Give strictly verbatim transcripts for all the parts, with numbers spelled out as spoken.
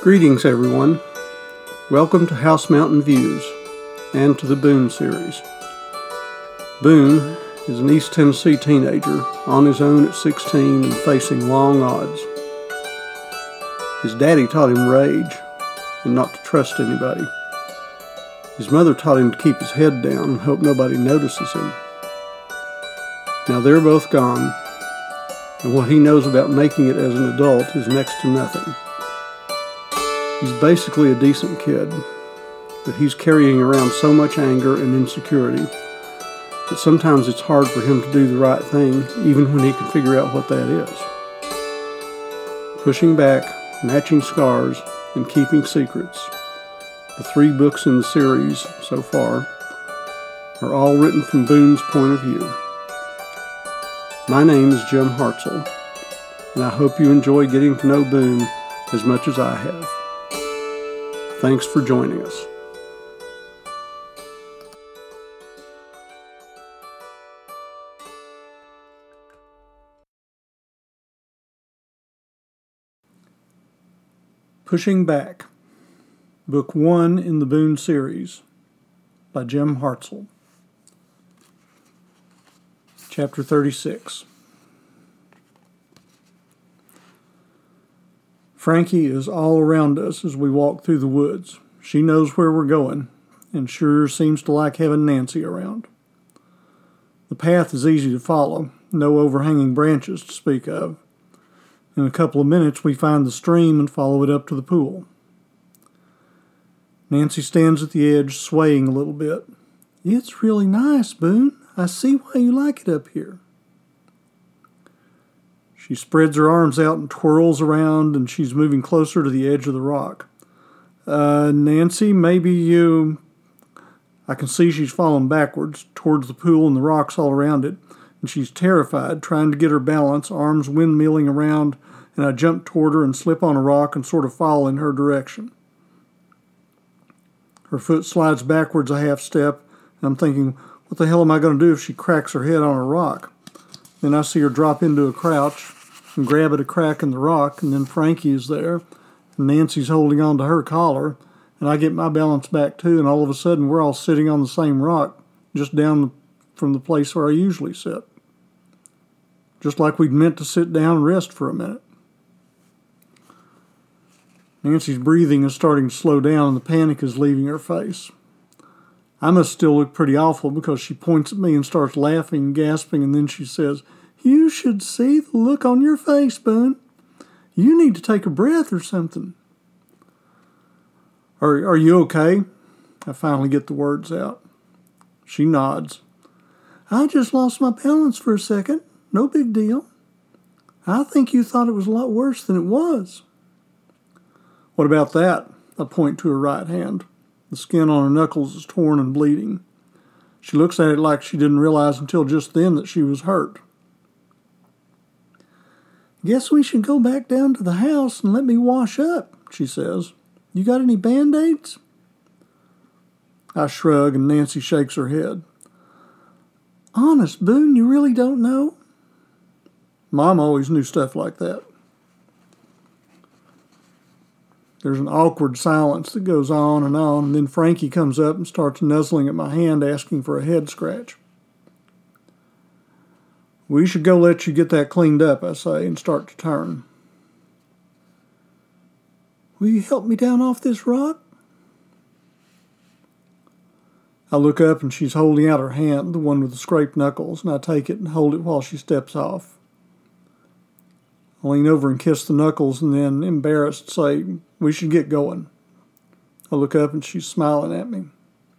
Greetings, everyone. Welcome to House Mountain Views and to the Boone series. Boone is an East Tennessee teenager on his own at sixteen and facing long odds. His daddy taught him rage and not to trust anybody. His mother taught him to keep his head down and hope nobody notices him. Now they're both gone, and what he knows about making it as an adult is next to nothing. He's basically a decent kid, but he's carrying around so much anger and insecurity that sometimes it's hard for him to do the right thing, even when he can figure out what that is. Pushing Back, Matching Scars, and Keeping Secrets, the three books in the series so far, are all written from Boone's point of view. My name is Jim Hartzell, and I hope you enjoy getting to know Boone as much as I have. Thanks for joining us. Pushing Back, Book One in the Boone series, by Jim Hartzell. Chapter thirty-six. Frankie is all around us as we walk through the woods. She knows where we're going, and sure seems to like having Nancy around. The path is easy to follow, no overhanging branches to speak of. In a couple of minutes we find the stream and follow it up to the pool. Nancy stands at the edge, swaying a little bit. "It's really nice, Boone. I see why you like it up here." She spreads her arms out and twirls around, and she's moving closer to the edge of the rock. Uh, Nancy, maybe you... I can see she's falling backwards towards the pool and the rocks all around it, and she's terrified, trying to get her balance, arms windmilling around, and I jump toward her and slip on a rock and sort of fall in her direction. Her foot slides backwards a half step, and I'm thinking, what the hell am I going to do if she cracks her head on a rock? Then I see her drop into a crouch and grab at a crack in the rock, and then Frankie is there, and Nancy's holding on to her collar, and I get my balance back too, and all of a sudden we're all sitting on the same rock, just down from the place where I usually sit. Just like we'd meant to sit down and rest for a minute. Nancy's breathing is starting to slow down, and the panic is leaving her face. I must still look pretty awful because she points at me and starts laughing and gasping, and then she says, "You should see the look on your face, Boone. You need to take a breath or something." Are, are you okay? I finally get the words out. She nods. "I just lost my balance for a second. No big deal. I think you thought it was a lot worse than it was." "What about that?" I point to her right hand. The skin on her knuckles is torn and bleeding. She looks at it like she didn't realize until just then that she was hurt. "Guess we should go back down to the house and let me wash up," she says. "You got any Band-Aids?" I shrug, and Nancy shakes her head. "Honest, Boone, you really don't know?" Mom always knew stuff like that. There's an awkward silence that goes on and on, and then Frankie comes up and starts nuzzling at my hand, asking for a head scratch. "We should go let you get that cleaned up," I say, and start to turn. "Will you help me down off this rock?" I look up and she's holding out her hand, the one with the scraped knuckles, and I take it and hold it while she steps off. I lean over and kiss the knuckles and then, embarrassed, say, "We should get going." I look up and she's smiling at me.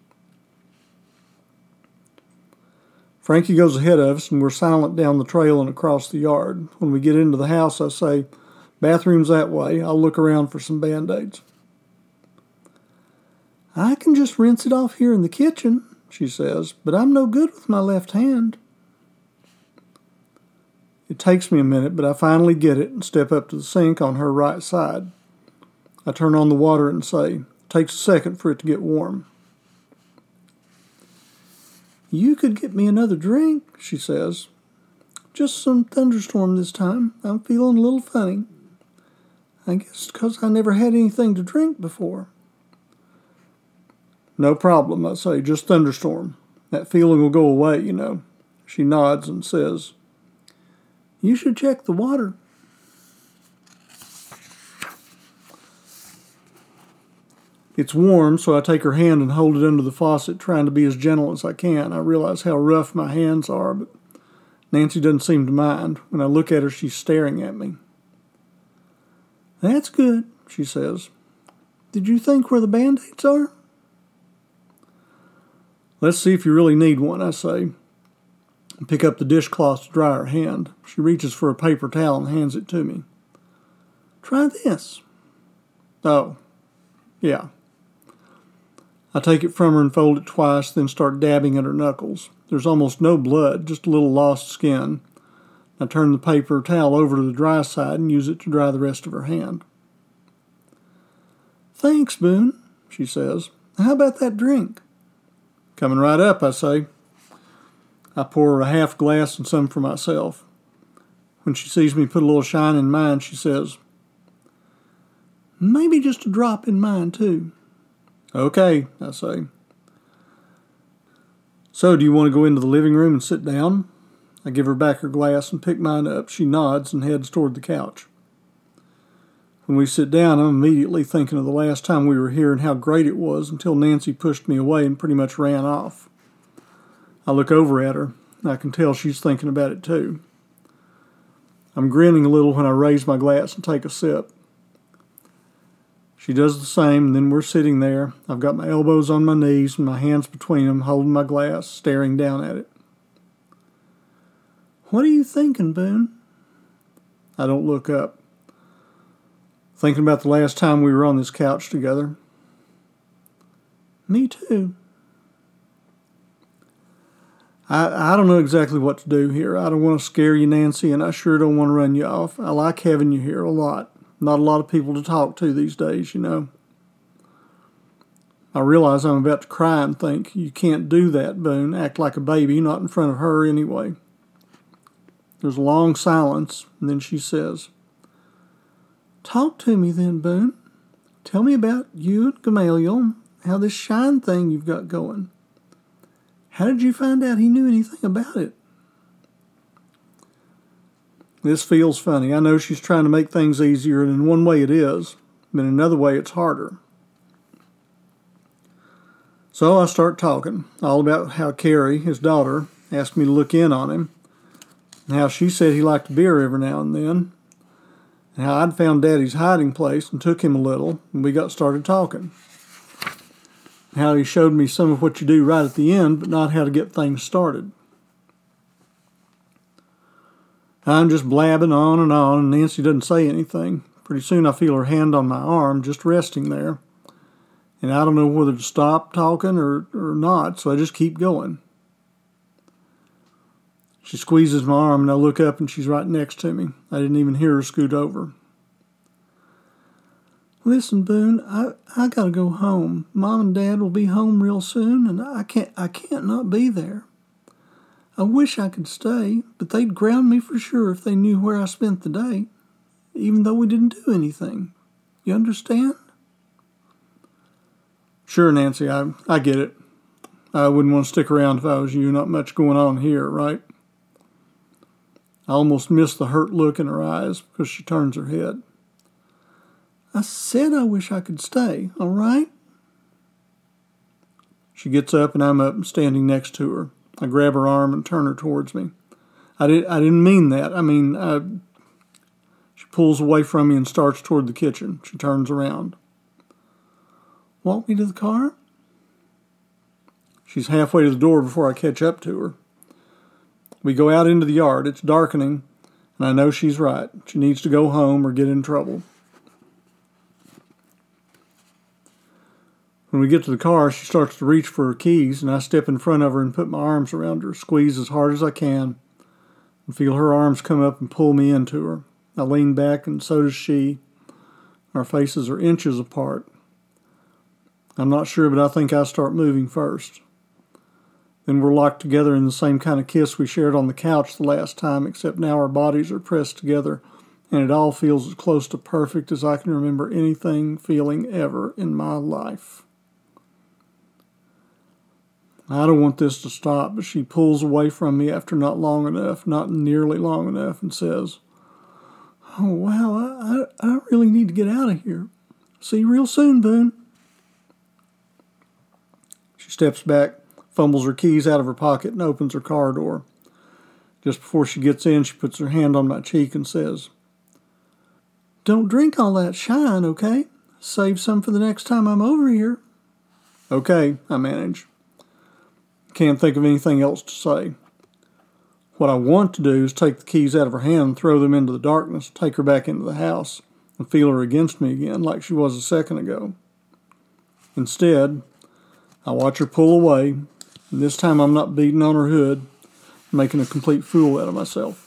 Frankie goes ahead of us and we're silent down the trail and across the yard. When we get into the house, I say, "Bathroom's that way. I'll look around for some Band-Aids." "I can just rinse it off here in the kitchen," she says, "but I'm no good with my left hand." It takes me a minute, but I finally get it and step up to the sink on her right side. I turn on the water and say, "It takes a second for it to get warm." "You could get me another drink," she says. "Just some thunderstorm this time. I'm feeling a little funny." I guess because I never had anything to drink before. No problem, I say, just thunderstorm. That feeling will go away, you know. She nods and says, you should check the water. It's warm, so I take her hand and hold it under the faucet, trying to be as gentle as I can. I realize how rough my hands are, but Nancy doesn't seem to mind. When I look at her, she's staring at me. That's good, she says. Did you think where the Band-Aids are? Let's see if you really need one, I say. I pick up the dishcloth to dry her hand. She reaches for a paper towel and hands it to me. Try this. Oh, yeah. I take it from her and fold it twice, then start dabbing at her knuckles. There's almost no blood, just a little lost skin. I turn the paper towel over to the dry side and use it to dry the rest of her hand. Thanks, Boone, she says. How about that drink? Coming right up, I say. I pour her a half glass and some for myself. When she sees me put a little shine in mine, she says, maybe just a drop in mine, too. Okay, I say. So, do you want to go into the living room and sit down? I give her back her glass and pick mine up. She nods and heads toward the couch. When we sit down, I'm immediately thinking of the last time we were here and how great it was until Nancy pushed me away and pretty much ran off. I look over at her, and I can tell she's thinking about it too. I'm grinning a little when I raise my glass and take a sip. She does the same, and then we're sitting there. I've got my elbows on my knees and my hands between them, holding my glass, staring down at it. What are you thinking, Boone? I don't look up. Thinking about the last time we were on this couch together. Me too. I, I don't know exactly what to do here. I don't want to scare you, Nancy, and I sure don't want to run you off. I like having you here a lot. Not a lot of people to talk to these days, you know. I realize I'm about to cry and think, you can't do that, Boone. Act like a baby, not in front of her anyway. There's a long silence, and then she says, talk to me then, Boone. Tell me about you and Gamaliel, how this shine thing you've got going. How did you find out he knew anything about it? This feels funny. I know she's trying to make things easier, and in one way it is, but in another way it's harder. So I start talking, all about how Carrie, his daughter, asked me to look in on him, and how she said he liked beer every now and then, and how I'd found Daddy's hiding place and took him a little, and we got started talking. How he showed me some of what you do right at the end, but not how to get things started. I'm just blabbing on and on, and Nancy doesn't say anything. Pretty soon I feel her hand on my arm, just resting there. And I don't know whether to stop talking or, or not, so I just keep going. She squeezes my arm, and I look up, and she's right next to me. I didn't even hear her scoot over. Listen, Boone, I, I gotta go home. Mom and Dad will be home real soon, and I can't I can't not be there. I wish I could stay, but they'd ground me for sure if they knew where I spent the day, even though we didn't do anything. You understand? Sure, Nancy, I, I get it. I wouldn't want to stick around if I was you. Not much going on here, right? I almost miss the hurt look in her eyes because she turns her head. I said I wish I could stay, all right? She gets up and I'm up and standing next to her. I grab her arm and turn her towards me. I, did, I didn't mean that. I mean, I, she pulls away from me and starts toward the kitchen. She turns around. Want me to the car? She's halfway to the door before I catch up to her. We go out into the yard. It's darkening, and I know she's right. She needs to go home or get in trouble. When we get to the car, she starts to reach for her keys, and I step in front of her and put my arms around her, squeeze as hard as I can, and feel her arms come up and pull me into her. I lean back, and so does she. Our faces are inches apart. I'm not sure, but I think I start moving first. Then we're locked together in the same kind of kiss we shared on the couch the last time, except now our bodies are pressed together and it all feels as close to perfect as I can remember anything feeling ever in my life. I don't want this to stop, but she pulls away from me after not long enough, not nearly long enough, and says, "Oh, wow, I, I, I really need to get out of here. See you real soon, Boone." She steps back, fumbles her keys out of her pocket, and opens her car door. Just before she gets in, she puts her hand on my cheek and says, "Don't drink all that shine, okay? Save some for the next time I'm over here." "Okay," I manage. Can't think of anything else to say. What I want to do is take the keys out of her hand and throw them into the darkness, take her back into the house, and feel her against me again like she was a second ago. Instead, I watch her pull away, and this time I'm not beating on her hood, making a complete fool out of myself.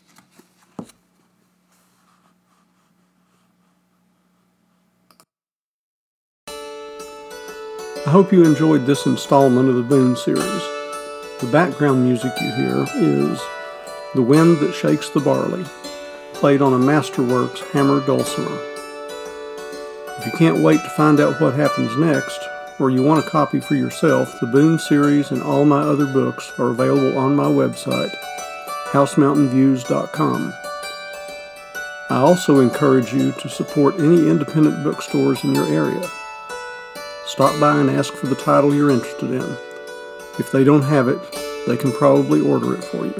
I hope you enjoyed this installment of the Boone series. The background music you hear is "The Wind That Shakes the Barley," played on a Masterworks Hammer Dulcimer. If you can't wait to find out what happens next, or you want a copy for yourself, the Boone series and all my other books are available on my website, house mountain views dot com. I also encourage you to support any independent bookstores in your area. Stop by and ask for the title you're interested in. If they don't have it, they can probably order it for you.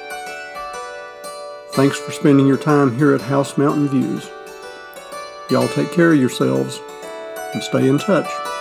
Thanks for spending your time here at House Mountain Views. Y'all take care of yourselves and stay in touch.